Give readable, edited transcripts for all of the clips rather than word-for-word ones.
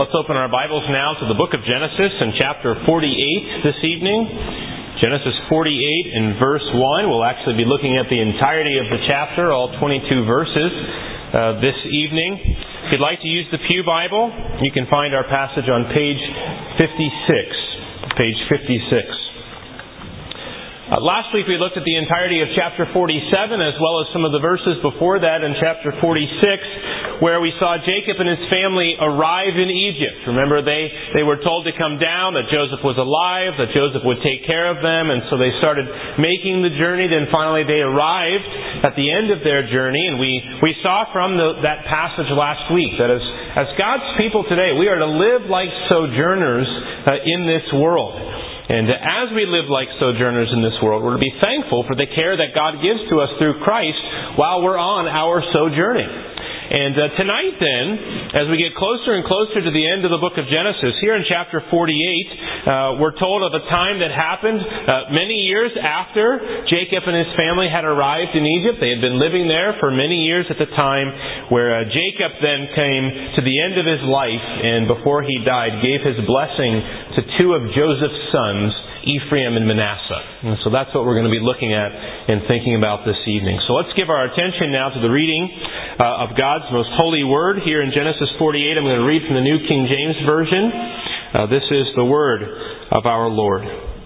Let's open our Bibles now to the book of Genesis in chapter 48 this evening. Genesis 48 in verse 1. We'll actually be looking at the entirety of the chapter, all 22 verses, this evening. If you'd like to use the Pew Bible, you can find our passage on page 56. Page 56. Last week we looked at the entirety of chapter 47 as well as some of the verses before that in chapter 46 where we saw Jacob and his family arrive in Egypt. Remember, they were told to come down, that Joseph was alive, that Joseph would take care of them, and so they started making the journey. Then finally they arrived at the end of their journey, and we saw from that passage last week that as God's people today, we are to live like sojourners in this world. And as we live like sojourners in this world, we're to be thankful for the care that God gives to us through Christ while we're on our sojourning. And tonight then, as we get closer and closer to the end of the book of Genesis, here in chapter 48, we're told of a time that happened many years after Jacob and his family had arrived in Egypt. They had been living there for many years at the time, where Jacob then came to the end of his life, and before he died, gave his blessing to two of Joseph's sons, Ephraim and Manasseh. And so that's what we're going to be looking at and thinking about this evening. So let's give our attention now to the reading of God's most holy word here in Genesis 48. I'm going to read from the New King James Version. This is the word of our Lord.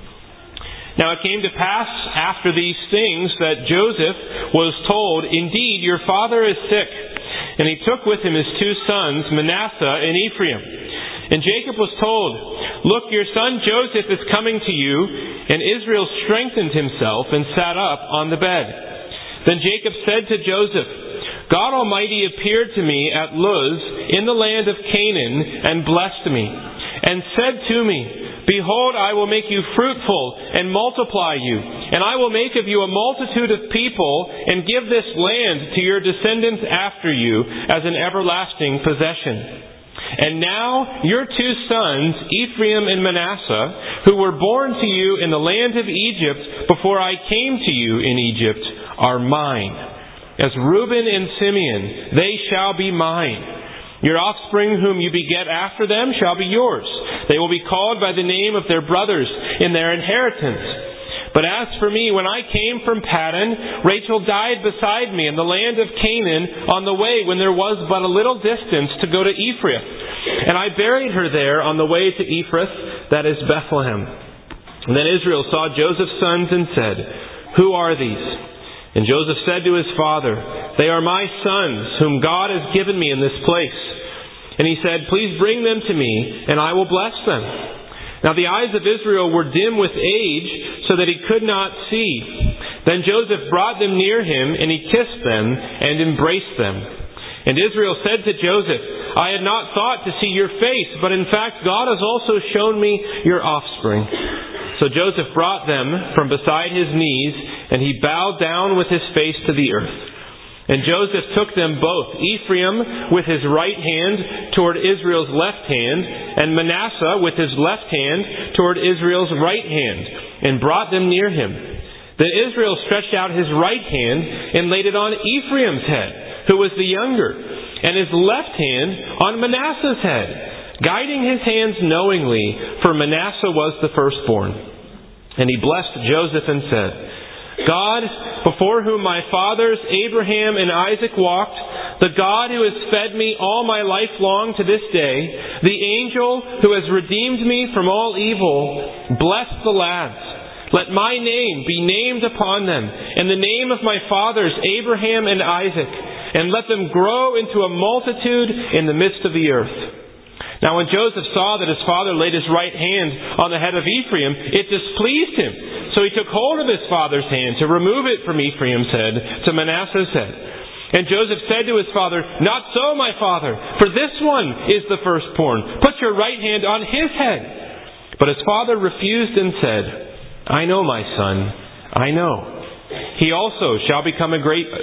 Now it came to pass after these things that Joseph was told, "Indeed, your father is sick." And he took with him his two sons, Manasseh and Ephraim. And Jacob was told, "Look, your son Joseph is coming to you." And Israel strengthened himself and sat up on the bed. Then Jacob said to Joseph, "God Almighty appeared to me at Luz in the land of Canaan and blessed me, and said to me, 'Behold, I will make you fruitful and multiply you, and I will make of you a multitude of people, and give this land to your descendants after you as an everlasting possession.' And now your two sons, Ephraim and Manasseh, who were born to you in the land of Egypt before I came to you in Egypt, are mine. As Reuben and Simeon, they shall be mine. Your offspring whom you beget after them shall be yours. They will be called by the name of their brothers in their inheritance. But as for me, when I came from Paddan, Rachel died beside me in the land of Canaan on the way when there was but a little distance to go to Ephrath. And I buried her there on the way to Ephrath, that is Bethlehem. And then Israel saw Joseph's sons and said, 'Who are these?' And Joseph said to his father, 'They are my sons, whom God has given me in this place.' And he said, 'Please bring them to me, and I will bless them.' Now the eyes of Israel were dim with age, so that he could not see. Then Joseph brought them near him, and he kissed them and embraced them. And Israel said to Joseph, 'I had not thought to see your face, but in fact God has also shown me your offspring.' So Joseph brought them from beside his knees, and he bowed down with his face to the earth. And Joseph took them both, Ephraim with his right hand toward Israel's left hand, and Manasseh with his left hand toward Israel's right hand, and brought them near him. Then Israel stretched out his right hand and laid it on Ephraim's head, who was the younger, and his left hand on Manasseh's head, guiding his hands knowingly, for Manasseh was the firstborn. And he blessed Joseph and said, 'God, before whom my fathers Abraham and Isaac walked, the God who has fed me all my life long to this day, the angel who has redeemed me from all evil, bless the lads. Let my name be named upon them, and the name of my fathers Abraham and Isaac, and let them grow into a multitude in the midst of the earth.' Now when Joseph saw that his father laid his right hand on the head of Ephraim, it displeased him. So he took hold of his father's hand to remove it from Ephraim's head to Manasseh's head. And Joseph said to his father, 'Not so, my father, for this one is the firstborn. Put your right hand on his head.' But his father refused and said, 'I know, my son, I know. He also shall become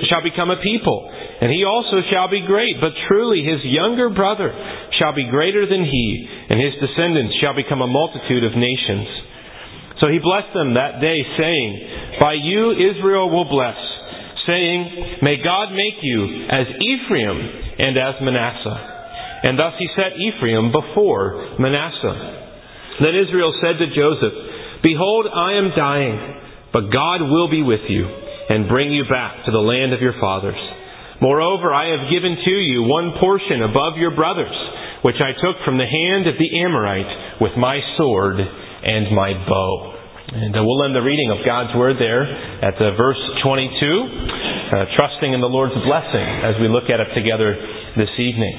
a people, and he also shall be great. But truly his younger brother shall be greater than he, and his descendants shall become a multitude of nations.' So he blessed them that day, saying, 'By you Israel will bless,' saying, 'May God make you as Ephraim and as Manasseh.' And thus he set Ephraim before Manasseh. Then Israel said to Joseph, Behold, I am dying, but God will be with you, and bring you back to the land of your fathers. Moreover, I have given to you one portion above your brothers, which I took from the hand of the Amorite with my sword and my bow. And we'll end the reading of God's Word there at verse 22, trusting in the Lord's blessing as we look at it together this evening.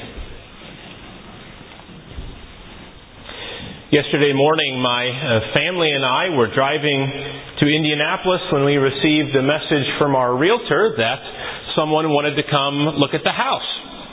Yesterday morning, my family and I were driving to Indianapolis when we received a message from our realtor that someone wanted to come look at the house.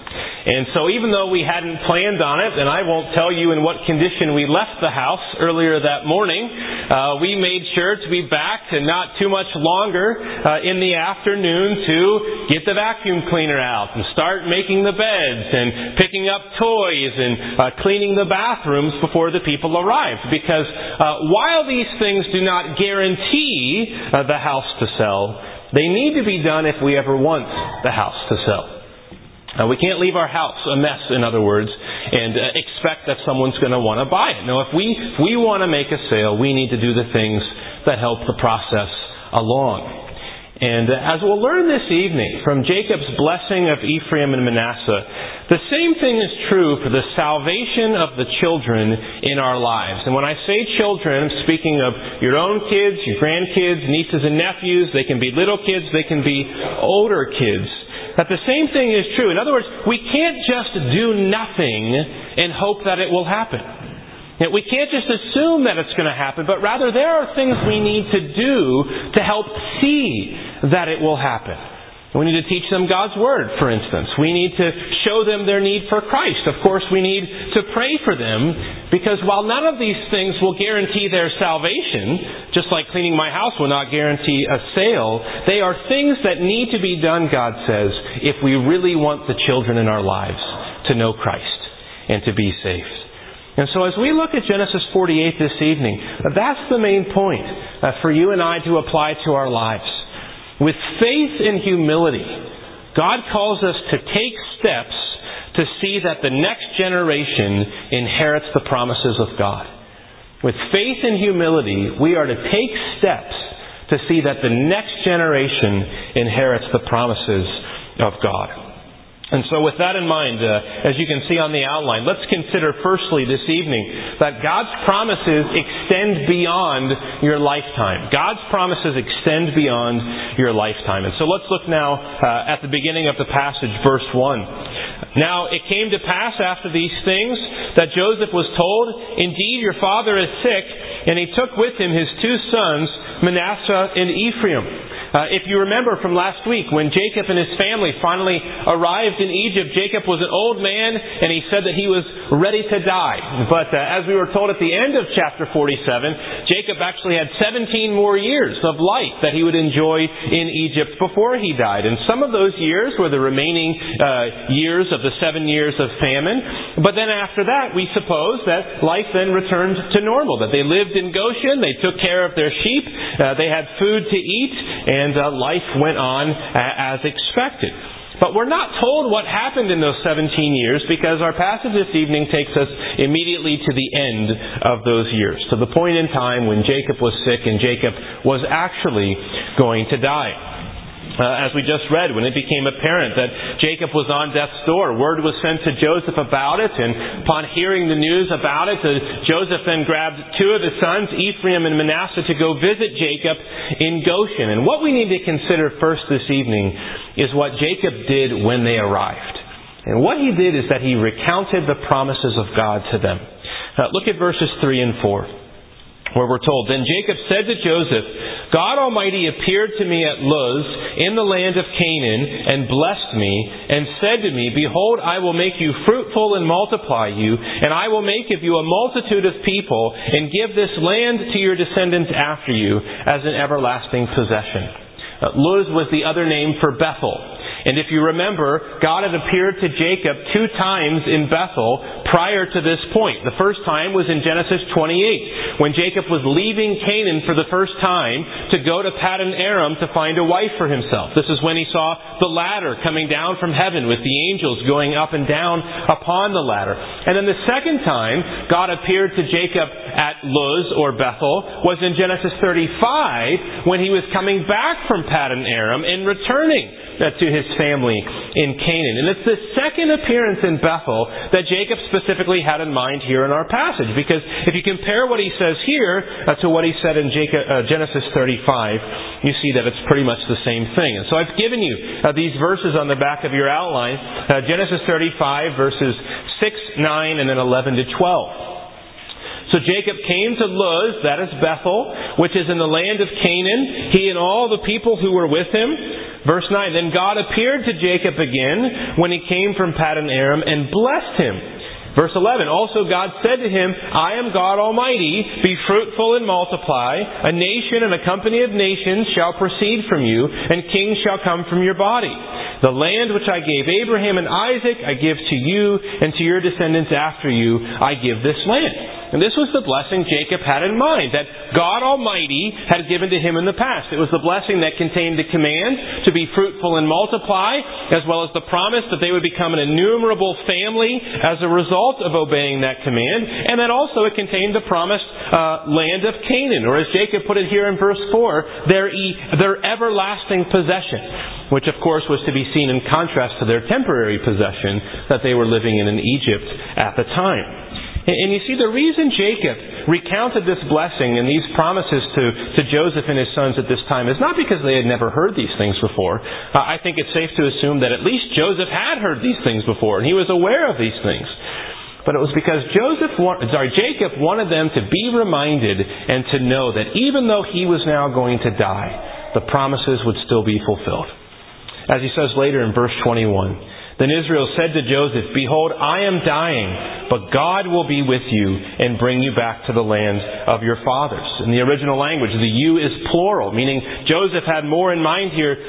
And so even though we hadn't planned on it, and I won't tell you in what condition we left the house earlier that morning, we made sure to be back and not too much longer in the afternoon to get the vacuum cleaner out and start making the beds and picking up toys and cleaning the bathrooms before the people arrived. Because while these things do not guarantee the house to sell, they need to be done if we ever want the house to sell. We can't leave our house a mess, in other words, and expect that someone's going to want to buy it. No, if we want to make a sale, we need to do the things that help the process along. And as we'll learn this evening from Jacob's blessing of Ephraim and Manasseh, the same thing is true for the salvation of the children in our lives. And when I say children, I'm speaking of your own kids, your grandkids, nieces and nephews. They can be little kids, they can be older kids. That the same thing is true. In other words, we can't just do nothing and hope that it will happen. We can't just assume that it's going to happen, but rather there are things we need to do to help see that it will happen. We need to teach them God's Word, for instance. We need to show them their need for Christ. Of course, we need to pray for them, because while none of these things will guarantee their salvation, just like cleaning my house will not guarantee a sale, they are things that need to be done, God says, if we really want the children in our lives to know Christ and to be saved. And so as we look at Genesis 48 this evening, that's the main point for you and I to apply to our lives. With faith and humility, God calls us to take steps to see that the next generation inherits the promises of God. With faith and humility, we are to take steps to see that the next generation inherits the promises of God. And so with that in mind, as you can see on the outline, let's consider firstly this evening that God's promises extend beyond your lifetime. God's promises extend beyond your lifetime. And so let's look now at the beginning of the passage, verse 1. Now it came to pass after these things that Joseph was told, Indeed, your father is sick, and he took with him his two sons, Manasseh and Ephraim. If you remember from last week, when Jacob and his family finally arrived in Egypt, Jacob was an old man, and he said that he was ready to die. But as we were told at the end of chapter 47, Jacob actually had 17 more years of life that he would enjoy in Egypt before he died. And some of those years were the remaining years of the 7 years of famine. But then after that, we suppose that life then returned to normal, that they lived in Goshen, they took care of their sheep, they had food to eat, and life went on as expected. But we're not told what happened in those 17 years, because our passage this evening takes us immediately to the end of those years, to the point in time when Jacob was sick and Jacob was actually going to die. As we just read, when it became apparent that Jacob was on death's door, word was sent to Joseph about it, and upon hearing the news about it, Joseph then grabbed two of his sons, Ephraim and Manasseh, to go visit Jacob in Goshen. And what we need to consider first this evening is what Jacob did when they arrived. And what he did is that he recounted the promises of God to them. Look at verses 3 and 4. Where we're told, Then Jacob said to Joseph, God Almighty appeared to me at Luz in the land of Canaan and blessed me and said to me, Behold, I will make you fruitful and multiply you, and I will make of you a multitude of people and give this land to your descendants after you as an everlasting possession. Luz was the other name for Bethel. And if you remember, God had appeared to Jacob 2 times in Bethel prior to this point. The first time was in Genesis 28, when Jacob was leaving Canaan for the first time to go to Paddan Aram to find a wife for himself. This is when he saw the ladder coming down from heaven with the angels going up and down upon the ladder. And then the second time God appeared to Jacob at Luz or Bethel was in Genesis 35, when he was coming back from Paddan Aram and returning to his family in Canaan. And it's the second appearance in Bethel that Jacob specifically had in mind here in our passage. Because if you compare what he says here to what he said in Genesis 35, you see that it's pretty much the same thing. And so I've given you these verses on the back of your outline. Genesis 35, verses 6, 9, and then 11 to 12. So Jacob came to Luz, that is Bethel, which is in the land of Canaan, he and all the people who were with him. Verse 9, then God appeared to Jacob again when he came from Paddan Aram and blessed him. Verse 11, also God said to him, I am God Almighty, be fruitful and multiply. A nation and a company of nations shall proceed from you, and kings shall come from your body. The land which I gave Abraham and Isaac I give to you, and to your descendants after you I give this land. And this was the blessing Jacob had in mind, that God Almighty had given to him in the past. It was the blessing that contained the command to be fruitful and multiply, as well as the promise that they would become an innumerable family as a result of obeying that command. And then also it contained the promised land of Canaan, or as Jacob put it here in verse 4, their everlasting possession, which of course was to be seen in contrast to their temporary possession that they were living in Egypt at the time. And you see, the reason Jacob recounted this blessing and these promises to Joseph and his sons at this time is not because they had never heard these things before. I think it's safe to assume that at least Joseph had heard these things before, and he was aware of these things. But it was because Jacob wanted them to be reminded and to know that even though he was now going to die, the promises would still be fulfilled. As he says later in verse 21, then Israel said to Joseph, behold, I am dying, but God will be with you and bring you back to the land of your fathers. In the original language, the you is plural, meaning Jacob had more in mind here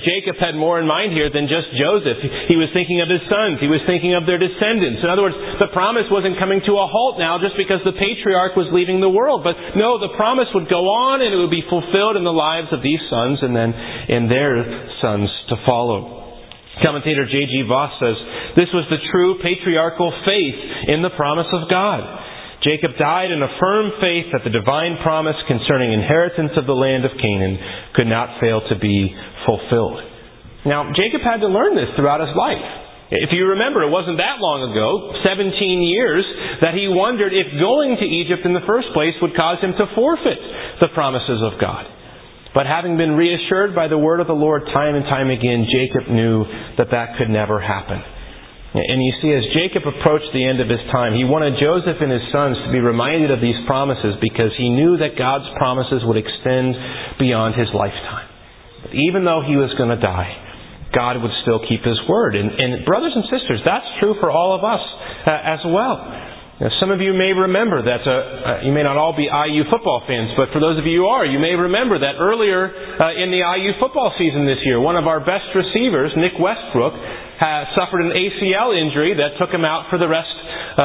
than just Joseph. He was thinking of his sons. He was thinking of their descendants. In other words, the promise wasn't coming to a halt now just because the patriarch was leaving the world. But no, the promise would go on and it would be fulfilled in the lives of these sons and then in their sons to follow. Commentator J.G. Voss says, this was the true patriarchal faith in the promise of God. Jacob died in a firm faith that the divine promise concerning inheritance of the land of Canaan could not fail to be fulfilled. Now, Jacob had to learn this throughout his life. If you remember, it wasn't that long ago, 17 years, that he wondered if going to Egypt in the first place would cause him to forfeit the promises of God. But having been reassured by the word of the Lord time and time again, Jacob knew that could never happen. And you see, as Jacob approached the end of his time, he wanted Joseph and his sons to be reminded of these promises because he knew that God's promises would extend beyond his lifetime. But even though he was going to die, God would still keep His word. And brothers and sisters, that's true for all of us as well. Now, some of you may remember that, you may not all be IU football fans, but for those of you who are, you may remember that earlier in the IU football season this year, one of our best receivers, Nick Westbrook, suffered an ACL injury that took him out for the rest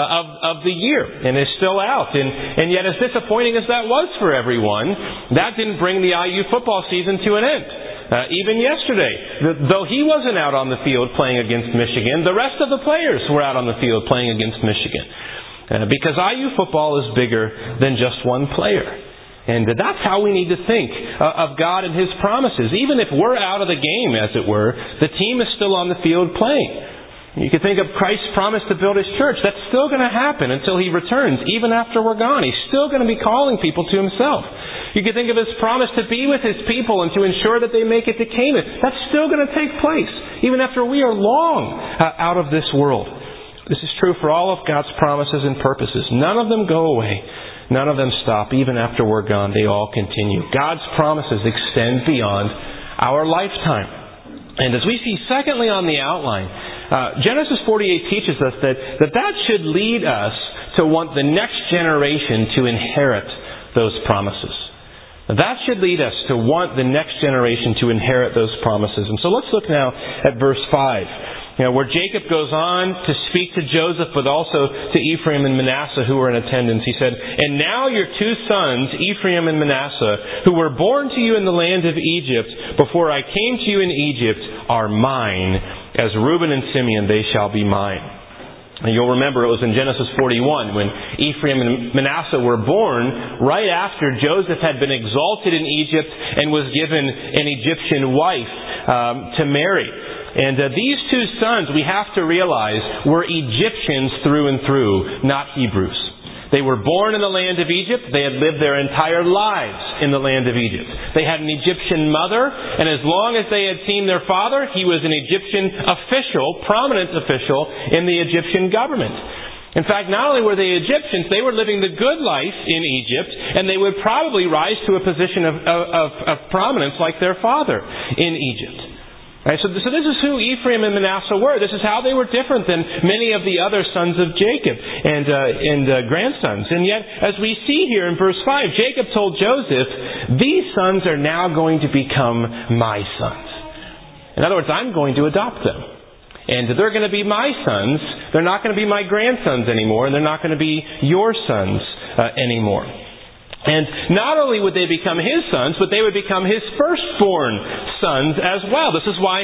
of the year and is still out. And yet, as disappointing as that was for everyone, that didn't bring the IU football season to an end. Even yesterday, though he wasn't out on the field playing against Michigan, the rest of the players were out on the field playing against Michigan. Because IU football is bigger than just one player. And that's how we need to think of God and His promises. Even if we're out of the game, as it were, the team is still on the field playing. You can think of Christ's promise to build His church. That's still going to happen until He returns, even after we're gone. He's still going to be calling people to Himself. You can think of His promise to be with His people and to ensure that they make it to Canaan. That's still going to take place, even after we are long out of this world. This is true for all of God's promises and purposes. None of them go away. None of them stop. Even after we're gone, they all continue. God's promises extend beyond our lifetime. And as we see secondly on the outline, Genesis 48 teaches us that should lead us to want the next generation to inherit those promises. That should lead us to want the next generation to inherit those promises. And so let's look now at verse 5. Where Jacob goes on to speak to Joseph, but also to Ephraim and Manasseh who were in attendance. He said, "And now your two sons, Ephraim and Manasseh, who were born to you in the land of Egypt, before I came to you in Egypt, are mine. As Reuben and Simeon, they shall be mine." And you'll remember it was in Genesis 41 when Ephraim and Manasseh were born right after Joseph had been exalted in Egypt and was given an Egyptian wife to marry. And these two sons, we have to realize, were Egyptians through and through, not Hebrews. They were born in the land of Egypt. They had lived their entire lives in the land of Egypt. They had an Egyptian mother, and as long as they had seen their father, he was an Egyptian official, prominent official in the Egyptian government. In fact, not only were they Egyptians, they were living the good life in Egypt, and they would probably rise to a position of prominence like their father in Egypt. Right, so this is who Ephraim and Manasseh were. This is how they were different than many of the other sons of Jacob and grandsons. And yet, as we see here in verse 5, Jacob told Joseph, "These sons are now going to become my sons." In other words, I'm going to adopt them. And they're going to be my sons. They're not going to be my grandsons anymore, and they're not going to be your sons anymore. And not only would they become his sons, but they would become his firstborn sons as well. This is why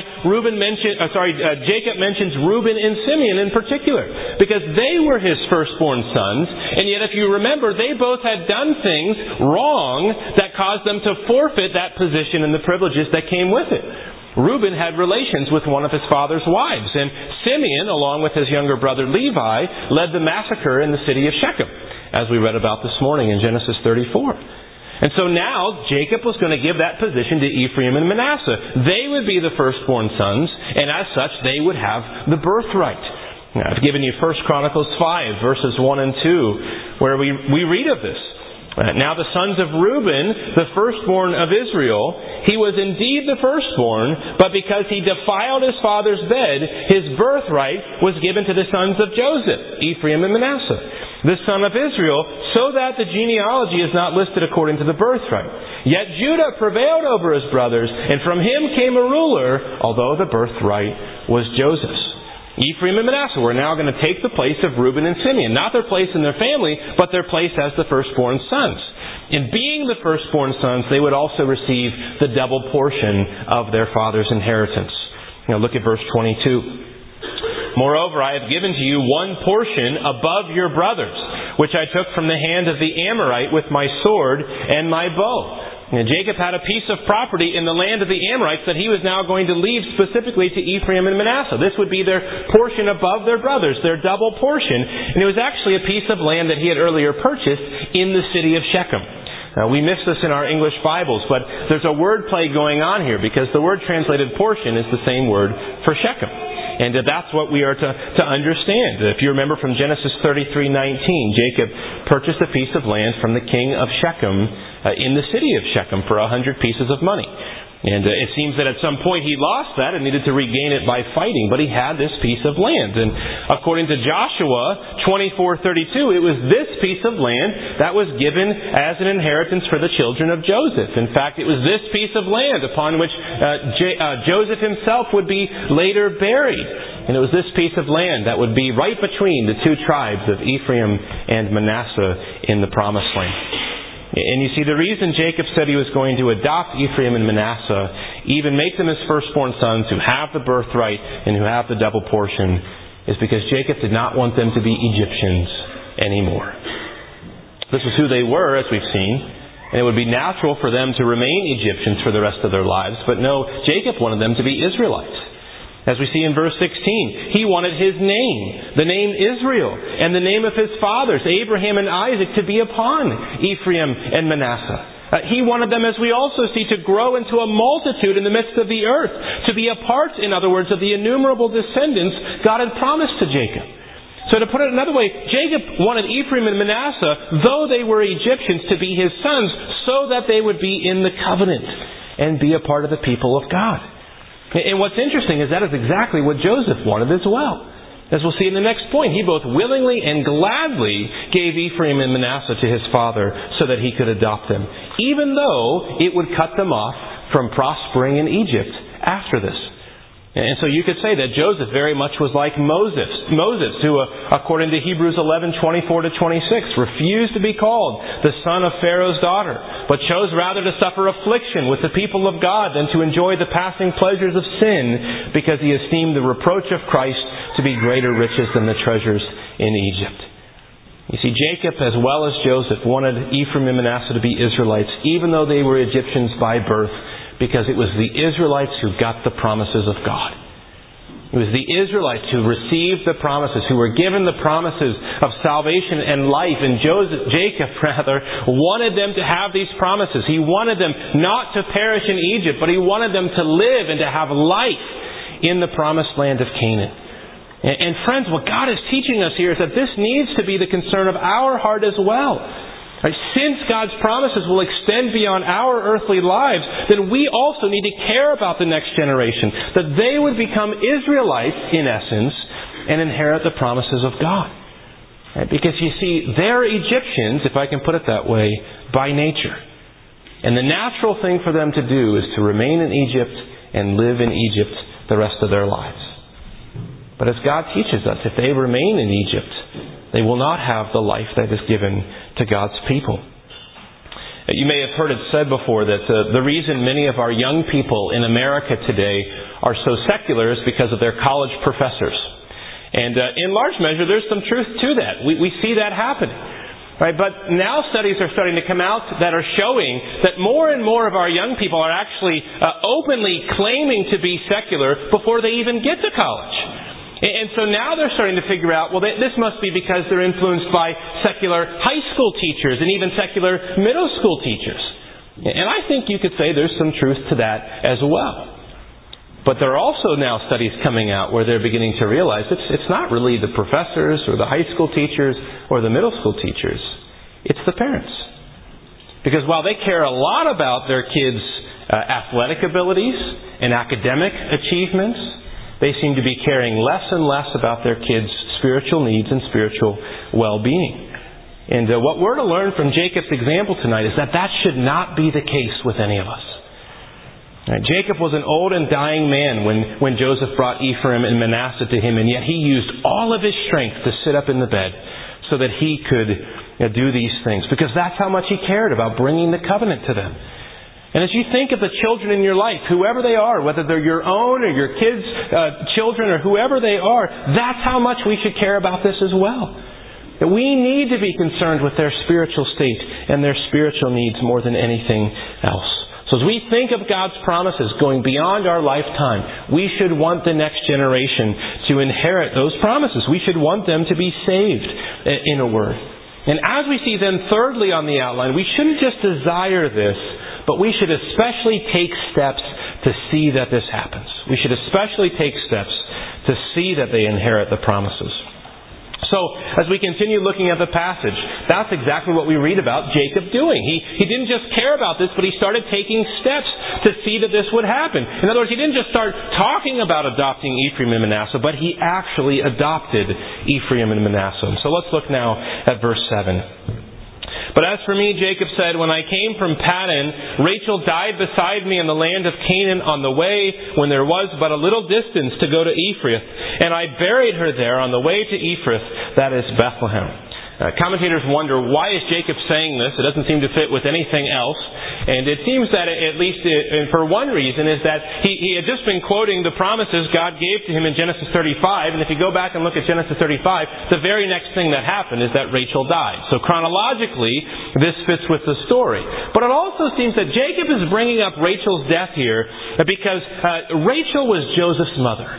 Jacob mentions Reuben and Simeon in particular, because they were his firstborn sons. And yet, if you remember, they both had done things wrong that caused them to forfeit that position and the privileges that came with it. Reuben had relations with one of his father's wives, and Simeon, along with his younger brother Levi, led the massacre in the city of Shechem, as we read about this morning in Genesis 34. And so now Jacob was going to give that position to Ephraim and Manasseh. They would be the firstborn sons, and as such they would have the birthright. Now, I've given you 1 Chronicles 5, verses 1 and 2, where we read of this. Now the sons of Reuben, the firstborn of Israel, he was indeed the firstborn, but because he defiled his father's bed, his birthright was given to the sons of Joseph, Ephraim and Manasseh, the son of Israel, so that the genealogy is not listed according to the birthright. Yet Judah prevailed over his brothers, and from him came a ruler, although the birthright was Joseph's. Ephraim and Manasseh were now going to take the place of Reuben and Simeon. Not their place in their family, but their place as the firstborn sons. In being the firstborn sons, they would also receive the double portion of their father's inheritance. Now look at verse 22. "Moreover, I have given to you one portion above your brothers, which I took from the hand of the Amorite with my sword and my bow." And Jacob had a piece of property in the land of the Amorites that he was now going to leave specifically to Ephraim and Manasseh. This would be their portion above their brothers, their double portion. And it was actually a piece of land that he had earlier purchased in the city of Shechem. Now, we miss this in our English Bibles, but there's a word play going on here because the word translated portion is the same word for Shechem. And that's what we are to understand. If you remember from Genesis 33:19, Jacob purchased a piece of land from the king of Shechem in the city of Shechem for 100 pieces of money. And it seems that at some point he lost that and needed to regain it by fighting, but he had this piece of land. And according to Joshua 24:32, it was this piece of land that was given as an inheritance for the children of Joseph. In fact, it was this piece of land upon which Joseph himself would be later buried. And it was this piece of land that would be right between the two tribes of Ephraim and Manasseh in the Promised Land. And you see, the reason Jacob said he was going to adopt Ephraim and Manasseh, even make them his firstborn sons who have the birthright and who have the double portion, is because Jacob did not want them to be Egyptians anymore. This is who they were, as we've seen, and it would be natural for them to remain Egyptians for the rest of their lives. But no, Jacob wanted them to be Israelites. As we see in verse 16, he wanted his name, the name Israel, and the name of his fathers, Abraham and Isaac, to be upon Ephraim and Manasseh. He wanted them, as we also see, to grow into a multitude in the midst of the earth, to be a part, in other words, of the innumerable descendants God had promised to Jacob. So to put it another way, Jacob wanted Ephraim and Manasseh, though they were Egyptians, to be his sons, so that they would be in the covenant and be a part of the people of God. And what's interesting is that is exactly what Joseph wanted as well. As we'll see in the next point, he both willingly and gladly gave Ephraim and Manasseh to his father so that he could adopt them, even though it would cut them off from prospering in Egypt after this. And so you could say that Joseph very much was like Moses, who, according to Hebrews 11:24-26, refused to be called the son of Pharaoh's daughter, but chose rather to suffer affliction with the people of God than to enjoy the passing pleasures of sin, because he esteemed the reproach of Christ to be greater riches than the treasures in Egypt. You see, Jacob, as well as Joseph, wanted Ephraim and Manasseh to be Israelites, even though they were Egyptians by birth, because it was the Israelites who got the promises of God. It was the Israelites who received the promises, who were given the promises of salvation and life. And Jacob wanted them to have these promises. He wanted them not to perish in Egypt, but he wanted them to live and to have life in the promised land of Canaan. And friends, what God is teaching us here is that this needs to be the concern of our heart as well. Since God's promises will extend beyond our earthly lives, then we also need to care about the next generation, that they would become Israelites, in essence, and inherit the promises of God. Because you see, they're Egyptians, if I can put it that way, by nature. And the natural thing for them to do is to remain in Egypt and live in Egypt the rest of their lives. But as God teaches us, if they remain in Egypt, they will not have the life that is given to God's people. You may have heard it said before that the reason many of our young people in America today are so secular is because of their college professors. And in large measure, there's some truth to that. We see that happening. Right? But now studies are starting to come out that are showing that more and more of our young people are actually openly claiming to be secular before they even get to college. And so now they're starting to figure out, well, this must be because they're influenced by secular high school teachers and even secular middle school teachers. And I think you could say there's some truth to that as well. But there are also now studies coming out where they're beginning to realize it's not really the professors or the high school teachers or the middle school teachers. It's the parents. Because while they care a lot about their kids' athletic abilities and academic achievements, they seem to be caring less and less about their kids' spiritual needs and spiritual well-being. And what we're to learn from Jacob's example tonight is that should not be the case with any of us. Jacob was an old and dying man when Joseph brought Ephraim and Manasseh to him, and yet he used all of his strength to sit up in the bed so that he could do these things, because that's how much he cared about bringing the covenant to them. And as you think of the children in your life, whoever they are, whether they're your own or your kids' children or whoever they are, that's how much we should care about this as well. That we need to be concerned with their spiritual state and their spiritual needs more than anything else. So as we think of God's promises going beyond our lifetime, we should want the next generation to inherit those promises. We should want them to be saved, in a word. And as we see then thirdly on the outline, we shouldn't just desire this, but we should especially take steps to see that this happens. We should especially take steps to see that they inherit the promises. So, as we continue looking at the passage, that's exactly what we read about Jacob doing. He didn't just care about this, but he started taking steps to see that this would happen. In other words, he didn't just start talking about adopting Ephraim and Manasseh, but he actually adopted Ephraim and Manasseh. So let's look now at verse 7. But as for me, Jacob said, when I came from Paddan, Rachel died beside me in the land of Canaan on the way when there was but a little distance to go to Ephrath. And I buried her there on the way to Ephrath, that is Bethlehem. Commentators wonder, why is Jacob saying this? It doesn't seem to fit with anything else. And it seems that at least for one reason is that he had just been quoting the promises God gave to him in Genesis 35. And if you go back and look at Genesis 35, the very next thing that happened is that Rachel died. So chronologically, this fits with the story. But it also seems that Jacob is bringing up Rachel's death here because Rachel was Joseph's mother.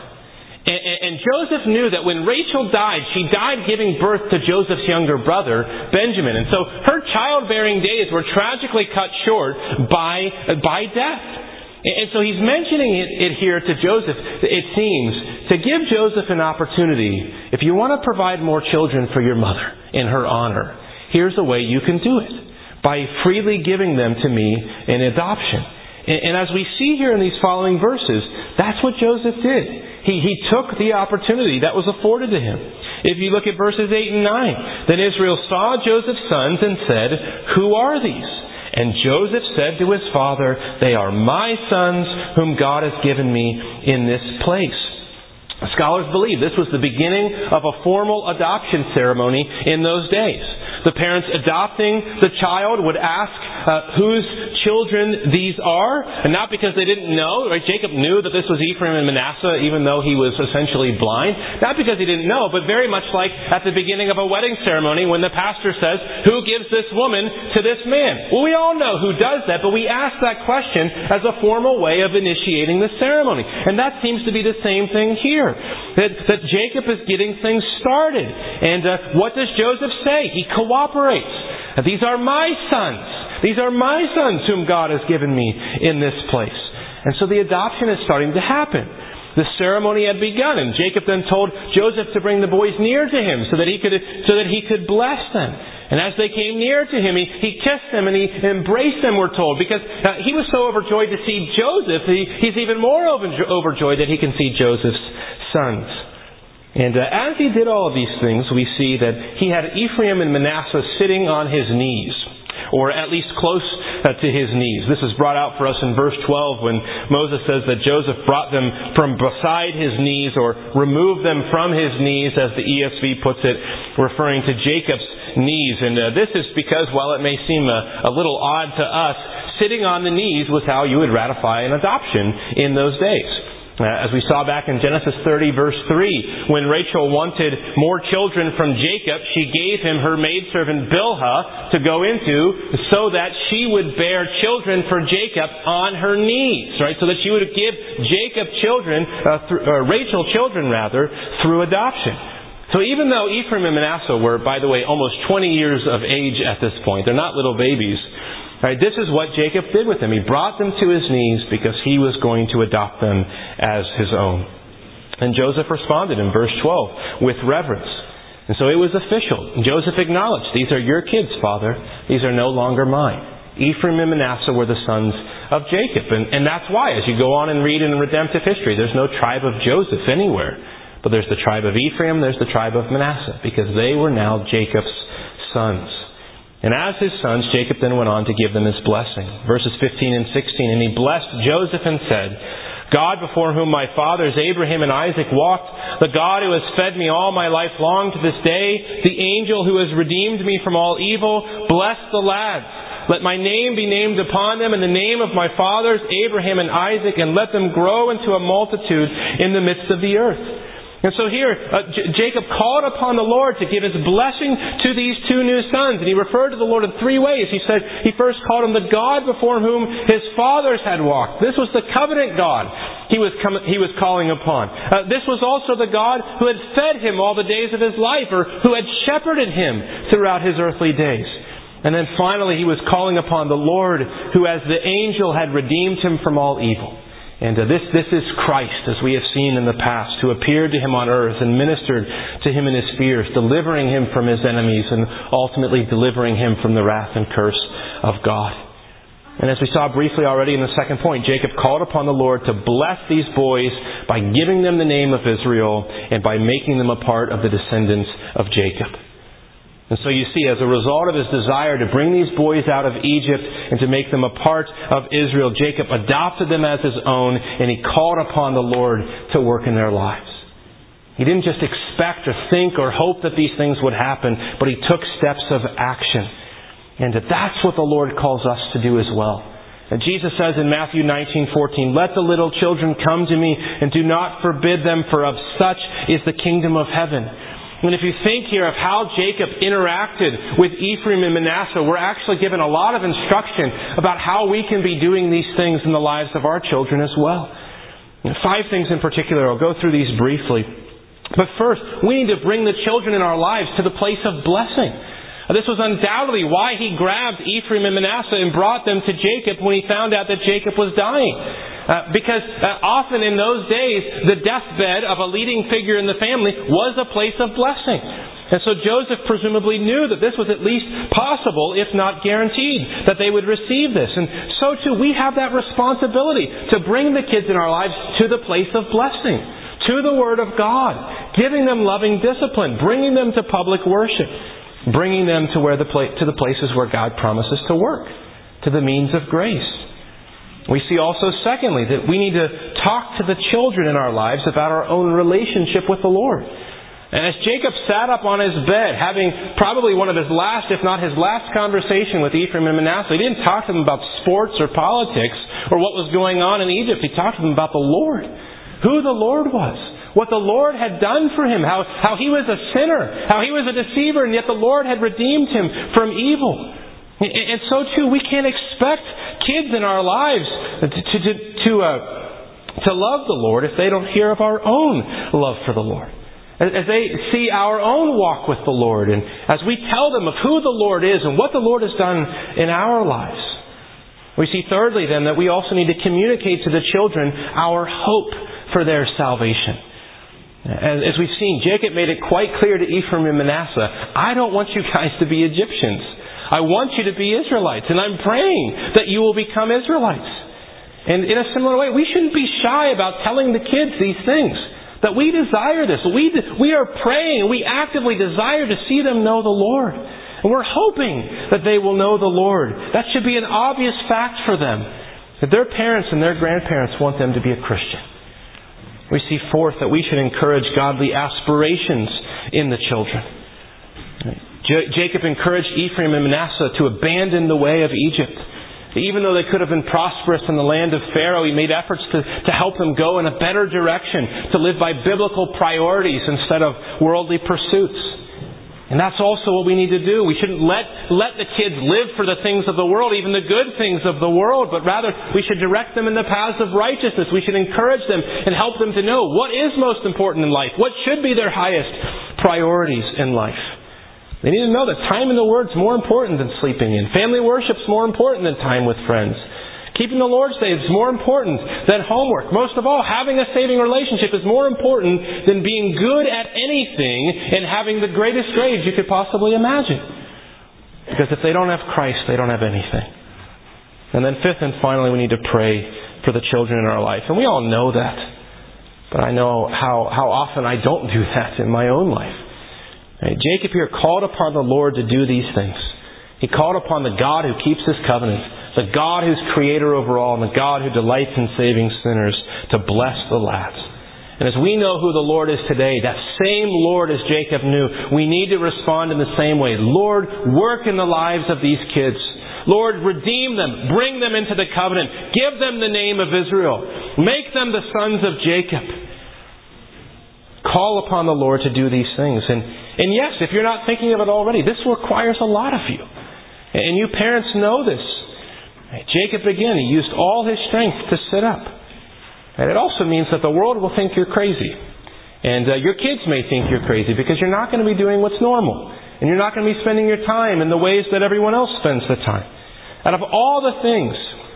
And Joseph knew that when Rachel died, she died giving birth to Joseph's younger brother, Benjamin. And so her childbearing days were tragically cut short by death. And so he's mentioning it here to Joseph, it seems, to give Joseph an opportunity. If you want to provide more children for your mother in her honor, here's a way you can do it. By freely giving them to me in adoption. And as we see here in these following verses, that's what Joseph did. He took the opportunity that was afforded to him. If you look at verses 8 and 9, then Israel saw Joseph's sons and said, "Who are these?" And Joseph said to his father, "They are my sons whom God has given me in this place." Scholars believe this was the beginning of a formal adoption ceremony in those days. The parents adopting the child would ask whose children these are, and not because they didn't know. Right? Jacob knew that this was Ephraim and Manasseh, even though he was essentially blind. Not because he didn't know, but very much like at the beginning of a wedding ceremony when the pastor says, "Who gives this woman to this man?" Well, we all know who does that, but we ask that question as a formal way of initiating the ceremony. And that seems to be the same thing here. That Jacob is getting things started. And what does Joseph say? He cooperates. "These are my sons. These are my sons whom God has given me in this place." And so the adoption is starting to happen. The ceremony had begun, and Jacob then told Joseph to bring the boys near to him so that he could bless them. And as they came near to him, he kissed them and he embraced them, we're told, because he was so overjoyed to see Joseph, he's even more overjoyed that he can see Joseph's sons. And as he did all of these things, we see that he had Ephraim and Manasseh sitting on his knees, or at least close to his knees. This is brought out for us in verse 12 when Moses says that Joseph brought them from beside his knees, or removed them from his knees, as the ESV puts it, referring to Jacob's knees. And this is because, while it may seem a little odd to us, sitting on the knees was how you would ratify an adoption in those days. As we saw back in Genesis 30, verse 3, when Rachel wanted more children from Jacob, she gave him her maidservant Bilhah to go into so that she would bear children for Jacob on her knees, right? So that she would give Jacob children, Rachel children rather, through adoption. So even though Ephraim and Manasseh were, by the way, almost 20 years of age at this point, they're not little babies. Right, this is what Jacob did with them. He brought them to his knees because he was going to adopt them as his own. And Joseph responded in verse 12 with reverence. And so it was official. Joseph acknowledged, "These are your kids, Father. These are no longer mine." Ephraim and Manasseh were the sons of Jacob. And that's why, as you go on and read in redemptive history, there's no tribe of Joseph anywhere. But there's the tribe of Ephraim, there's the tribe of Manasseh, because they were now Jacob's sons. And as his sons, Jacob then went on to give them his blessing. Verses 15 and 16, "And he blessed Joseph and said, 'God before whom my fathers Abraham and Isaac walked, the God who has fed me all my life long to this day, the angel who has redeemed me from all evil, bless the lads. Let my name be named upon them and the name of my fathers Abraham and Isaac, and let them grow into a multitude in the midst of the earth.'" And so here, Jacob called upon the Lord to give his blessing to these two new sons. And he referred to the Lord in three ways. He said he first called him the God before whom his fathers had walked. This was the covenant God he was calling upon. This was also the God who had fed him all the days of his life, or who had shepherded him throughout his earthly days. And then finally he was calling upon the Lord who, as the angel, had redeemed him from all evil. And this is Christ, as we have seen in the past, who appeared to him on earth and ministered to him in his fears, delivering him from his enemies and ultimately delivering him from the wrath and curse of God. And as we saw briefly already in the second point, Jacob called upon the Lord to bless these boys by giving them the name of Israel and by making them a part of the descendants of Jacob. And so you see, as a result of his desire to bring these boys out of Egypt and to make them a part of Israel, Jacob adopted them as his own, and he called upon the Lord to work in their lives. He didn't just expect or think or hope that these things would happen, but he took steps of action. And that's what the Lord calls us to do as well. And Jesus says in Matthew 19:14, "Let the little children come to me, and do not forbid them, for of such is the kingdom of heaven." And if you think here of how Jacob interacted with Ephraim and Manasseh, we're actually given a lot of instruction about how we can be doing these things in the lives of our children as well. 5 things in particular. I'll go through these briefly. But first, we need to bring the children in our lives to the place of blessing. This was undoubtedly why he grabbed Ephraim and Manasseh and brought them to Jacob when he found out that Jacob was dying. Because often in those days, the deathbed of a leading figure in the family was a place of blessing. And so Joseph presumably knew that this was at least possible, if not guaranteed, that they would receive this. And so too, we have that responsibility to bring the kids in our lives to the place of blessing, to the Word of God, giving them loving discipline, bringing them to public worship, bringing them to the places where God promises to work, to the means of grace. We see also, secondly, that we need to talk to the children in our lives about our own relationship with the Lord. And as Jacob sat up on his bed, having probably one of his last, if not his last conversation with Ephraim and Manasseh, he didn't talk to them about sports or politics or what was going on in Egypt. He talked to them about the Lord, who the Lord was, what the Lord had done for him, how he was a sinner, how he was a deceiver, and yet the Lord had redeemed him from evil. And so too, we can't expect kids in our lives to love the Lord if they don't hear of our own love for the Lord. As they see our own walk with the Lord, and as we tell them of who the Lord is and what the Lord has done in our lives. We see thirdly then that we also need to communicate to the children our hope for their salvation. As we've seen, Jacob made it quite clear to Ephraim and Manasseh, I don't want you guys to be Egyptians. I want you to be Israelites, and I'm praying that you will become Israelites. And in a similar way, we shouldn't be shy about telling the kids these things. That we desire this. We are praying. We actively desire to see them know the Lord. And we're hoping that they will know the Lord. That should be an obvious fact for them. That their parents and their grandparents want them to be a Christian. We see fourth that we should encourage godly aspirations in the children. Jacob encouraged Ephraim and Manasseh to abandon the way of Egypt. Even though they could have been prosperous in the land of Pharaoh, he made efforts to help them go in a better direction, to live by biblical priorities instead of worldly pursuits. And that's also what we need to do. We shouldn't let the kids live for the things of the world, even the good things of the world, but rather we should direct them in the paths of righteousness. We should encourage them and help them to know what is most important in life, what should be their highest priorities in life. They need to know that time in the Word is more important than sleeping in. Family worship is more important than time with friends. Keeping the Lord's Day is more important than homework. Most of all, having a saving relationship is more important than being good at anything and having the greatest grades you could possibly imagine. Because if they don't have Christ, they don't have anything. And then fifth and finally, we need to pray for the children in our life. And we all know that. But I know how often I don't do that in my own life. Jacob here called upon the Lord to do these things. He called upon the God who keeps His covenant, the God who's creator over all, and the God who delights in saving sinners, to bless the lads. And as we know who the Lord is today, that same Lord as Jacob knew, we need to respond in the same way. Lord, work in the lives of these kids. Lord, redeem them. Bring them into the covenant. Give them the name of Israel. Make them the sons of Jacob. Call upon the Lord to do these things. And yes, if you're not thinking of it already, this requires a lot of you. And you parents know this. Jacob, again, he used all his strength to sit up. And it also means that the world will think you're crazy. And your kids may think you're crazy because you're not going to be doing what's normal. And you're not going to be spending your time in the ways that everyone else spends the time. Out of all the things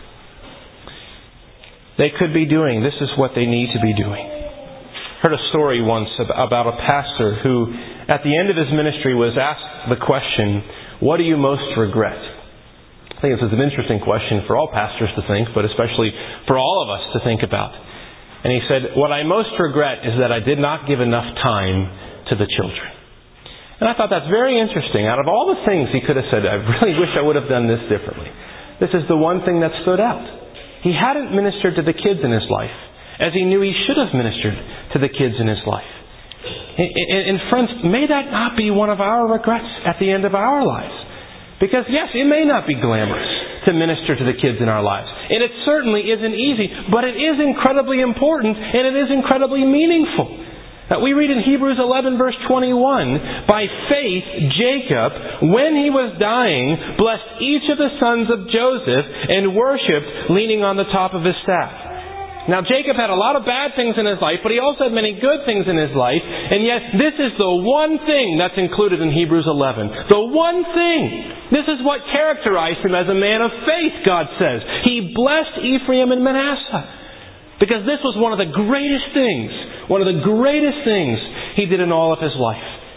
they could be doing, this is what they need to be doing. I heard a story once about a pastor who, at the end of his ministry, was asked the question, what do you most regret? I think this is an interesting question for all pastors to think, but especially for all of us to think about. And he said, what I most regret is that I did not give enough time to the children. And I thought that's very interesting. Out of all the things he could have said, I really wish I would have done this differently. This is the one thing that stood out. He hadn't ministered to the kids in his life as he knew he should have ministered to the kids in his life. And friends, may that not be one of our regrets at the end of our lives. Because yes, it may not be glamorous to minister to the kids in our lives. And it certainly isn't easy, but it is incredibly important and it is incredibly meaningful. We read in Hebrews 11 verse 21, by faith Jacob, when he was dying, blessed each of the sons of Joseph and worshipped leaning on the top of his staff. Now Jacob had a lot of bad things in his life, but he also had many good things in his life. And yet this is the one thing that's included in Hebrews 11. The one thing. This is what characterized him as a man of faith, God says. He blessed Ephraim and Manasseh. Because this was one of the greatest things he did in all of his life.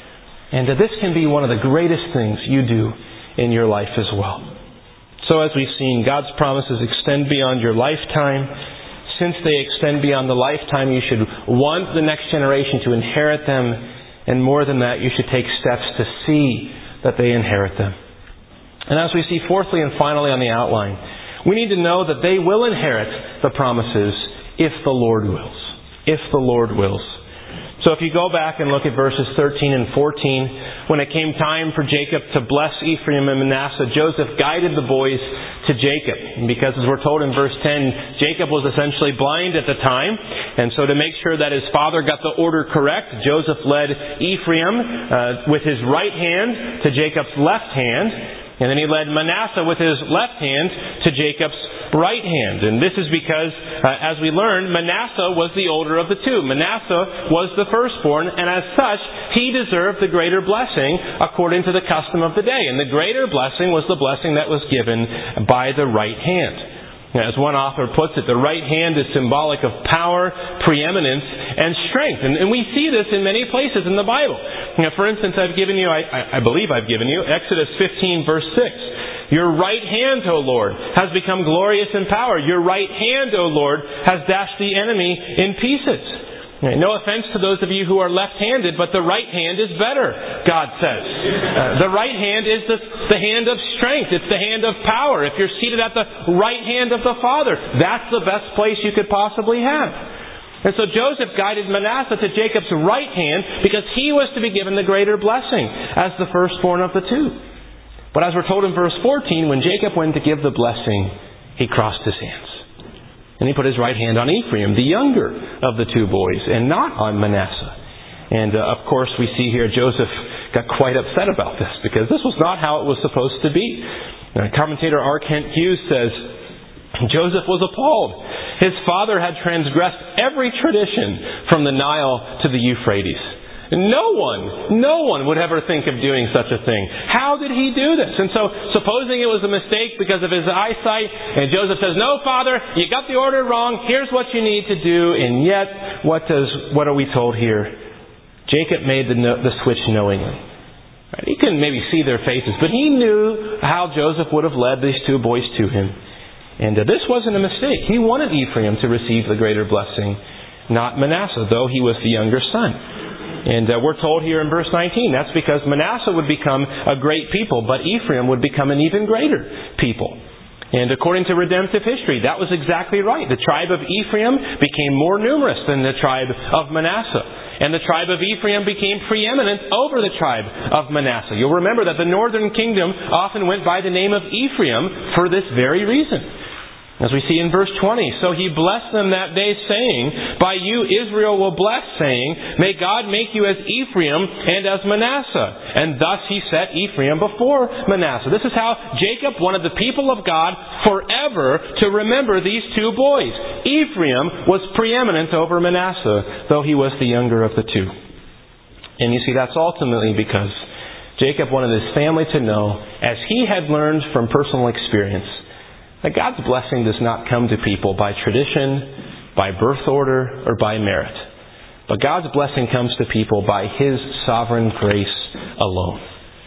And this can be one of the greatest things you do in your life as well. So as we've seen, God's promises extend beyond your lifetime. Since they extend beyond the lifetime, you should want the next generation to inherit them. And more than that, you should take steps to see that they inherit them. And as we see fourthly and finally on the outline, we need to know that they will inherit the promises if the Lord wills. If the Lord wills. So if you go back and look at verses 13 and 14, when it came time for Jacob to bless Ephraim and Manasseh, Joseph guided the boys to Jacob. And because as we're told in verse 10, Jacob was essentially blind at the time. And so to make sure that his father got the order correct, Joseph led Ephraim with his right hand to Jacob's left hand. And then he led Manasseh with his left hand to Jacob's right hand. And this is because, as we learned, Manasseh was the older of the two. Manasseh was the firstborn, and as such, he deserved the greater blessing according to the custom of the day. And the greater blessing was the blessing that was given by the right hand. As one author puts it, the right hand is symbolic of power, preeminence, and strength. And we see this in many places in the Bible. For instance, I've given you, I believe I've given you, Exodus 15 verse 6. Your right hand, O Lord, has become glorious in power. Your right hand, O Lord, has dashed the enemy in pieces. No offense to those of you who are left-handed, but the right hand is better, God says. The right hand is the hand of strength. It's the hand of power. If you're seated at the right hand of the Father, that's the best place you could possibly have. And so Joseph guided Manasseh to Jacob's right hand because he was to be given the greater blessing as the firstborn of the two. But as we're told in verse 14, when Jacob went to give the blessing, he crossed his hands. And he put his right hand on Ephraim, the younger of the two boys, and not on Manasseh. And of course we see here Joseph got quite upset about this because this was not how it was supposed to be. Commentator R. Kent Hughes says, Joseph was appalled. His father had transgressed every tradition from the Nile to the Euphrates. No one would ever think of doing such a thing. How did he do this? And so, supposing it was a mistake because of his eyesight, and Joseph says, no, Father, you got the order wrong. Here's what you need to do. And yet, what are we told here? Jacob made the switch knowingly. He couldn't maybe see their faces, but he knew how Joseph would have led these two boys to him. And this wasn't a mistake. He wanted Ephraim to receive the greater blessing, not Manasseh, though he was the younger son. And we're told here in verse 19, that's because Manasseh would become a great people, but Ephraim would become an even greater people. And according to redemptive history, that was exactly right. The tribe of Ephraim became more numerous than the tribe of Manasseh. And the tribe of Ephraim became preeminent over the tribe of Manasseh. You'll remember that the northern kingdom often went by the name of Ephraim for this very reason. As we see in verse 20, so he blessed them that day, saying, by you Israel will bless, saying, may God make you as Ephraim and as Manasseh. And thus he set Ephraim before Manasseh. This is how Jacob wanted the people of God forever to remember these two boys. Ephraim was preeminent over Manasseh, though he was the younger of the two. And you see, that's ultimately because Jacob wanted his family to know, as he had learned from personal experience, that God's blessing does not come to people by tradition, by birth order, or by merit. But God's blessing comes to people by His sovereign grace alone.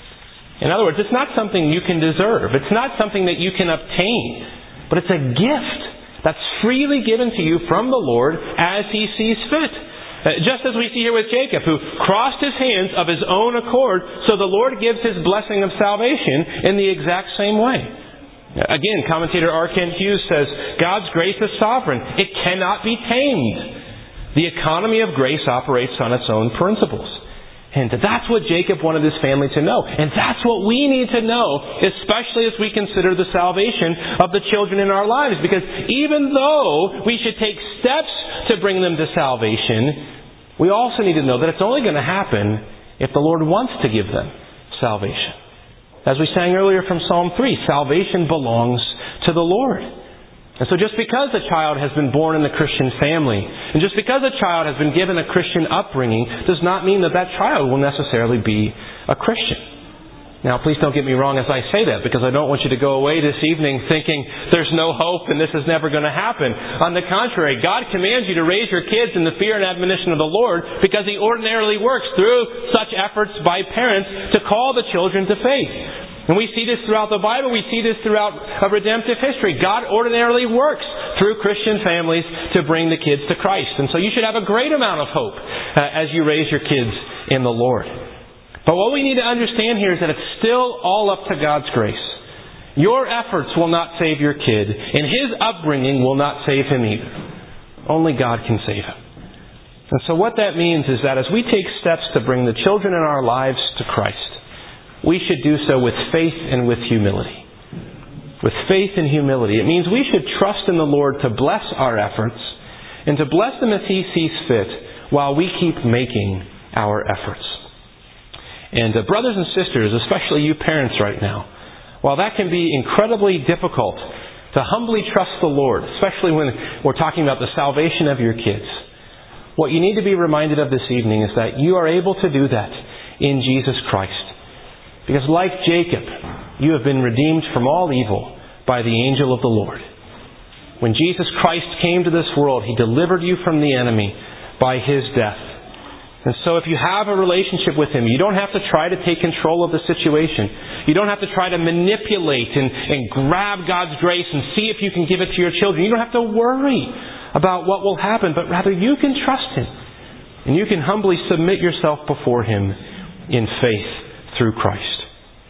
In other words, it's not something you can deserve. It's not something that you can obtain. But it's a gift that's freely given to you from the Lord as He sees fit. Just as we see here with Jacob, who crossed his hands of his own accord, so the Lord gives His blessing of salvation in the exact same way. Again, commentator R. Kent Hughes says, God's grace is sovereign. It cannot be tamed. The economy of grace operates on its own principles. And that's what Jacob wanted his family to know. And that's what we need to know, especially as we consider the salvation of the children in our lives. Because even though we should take steps to bring them to salvation, we also need to know that it's only going to happen if the Lord wants to give them salvation. As we sang earlier from Psalm 3, salvation belongs to the Lord. And so just because a child has been born in the Christian family, and just because a child has been given a Christian upbringing, does not mean that that child will necessarily be a Christian. Now, please don't get me wrong as I say that, because I don't want you to go away this evening thinking there's no hope and this is never going to happen. On the contrary, God commands you to raise your kids in the fear and admonition of the Lord because He ordinarily works through such efforts by parents to call the children to faith. And we see this throughout the Bible. We see this throughout redemptive history. God ordinarily works through Christian families to bring the kids to Christ. And so you should have a great amount of hope as you raise your kids in the Lord. But what we need to understand here is that it's still all up to God's grace. Your efforts will not save your kid, and his upbringing will not save him either. Only God can save him. And so what that means is that as we take steps to bring the children in our lives to Christ, we should do so with faith and with humility. With faith and humility. It means we should trust in the Lord to bless our efforts and to bless them as He sees fit while we keep making our efforts. And brothers and sisters, especially you parents right now, while that can be incredibly difficult to humbly trust the Lord, especially when we're talking about the salvation of your kids, what you need to be reminded of this evening is that you are able to do that in Jesus Christ. Because like Jacob, you have been redeemed from all evil by the angel of the Lord. When Jesus Christ came to this world, He delivered you from the enemy by His death. And so if you have a relationship with Him, you don't have to try to take control of the situation. You don't have to try to manipulate and grab God's grace and see if you can give it to your children. You don't have to worry about what will happen, but rather you can trust Him. And you can humbly submit yourself before Him in faith through Christ.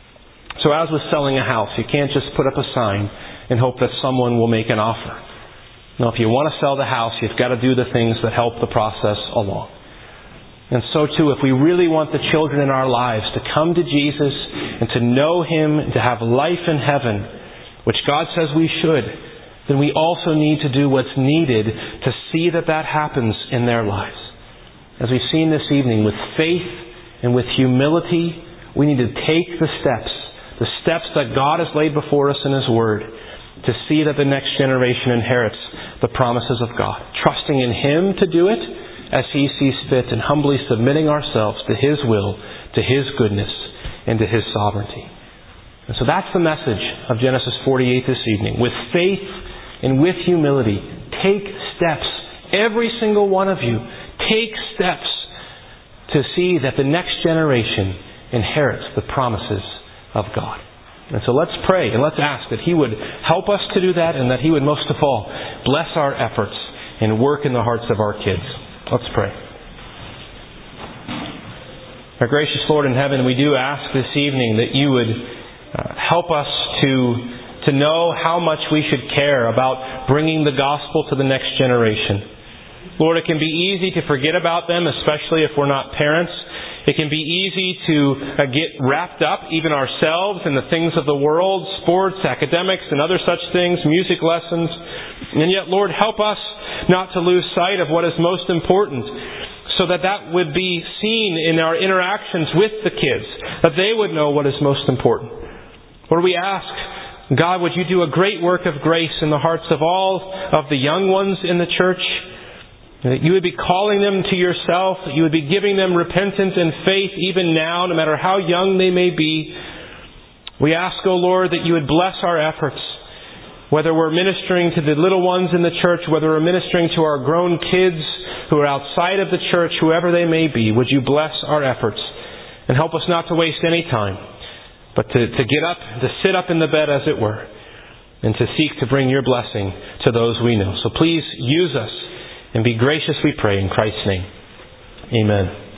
So as with selling a house, you can't just put up a sign and hope that someone will make an offer. Now, if you want to sell the house, you've got to do the things that help the process along. And so too, if we really want the children in our lives to come to Jesus and to know Him and to have life in heaven, which God says we should, then we also need to do what's needed to see that that happens in their lives. As we've seen this evening, with faith and with humility, we need to take the steps that God has laid before us in His Word, to see that the next generation inherits the promises of God. Trusting in Him to do it as He sees fit, and humbly submitting ourselves to His will, to His goodness, and to His sovereignty. And so that's the message of Genesis 48 this evening. With faith and with humility, take steps. Every single one of you, take steps to see that the next generation inherits the promises of God. And so let's pray and let's ask that He would help us to do that, and that He would most of all bless our efforts and work in the hearts of our kids. Let's pray. Our gracious Lord in heaven, we do ask this evening that You would help us to know how much we should care about bringing the gospel to the next generation. Lord, it can be easy to forget about them, especially if we're not parents. It can be easy to get wrapped up, even ourselves, in the things of the world, sports, academics, and other such things, music lessons. And yet, Lord, help us not to lose sight of what is most important, so that that would be seen in our interactions with the kids, that they would know what is most important. Lord, we ask, God, would You do a great work of grace in the hearts of all of the young ones in the church, that You would be calling them to Yourself, that You would be giving them repentance and faith even now, no matter how young they may be. We ask, O Lord, that You would bless our efforts, whether we're ministering to the little ones in the church, whether we're ministering to our grown kids who are outside of the church, whoever they may be. Would You bless our efforts and help us not to waste any time, but to get up, to sit up in the bed, as it were, and to seek to bring Your blessing to those we know. So please use us and be gracious, we pray, in Christ's name. Amen.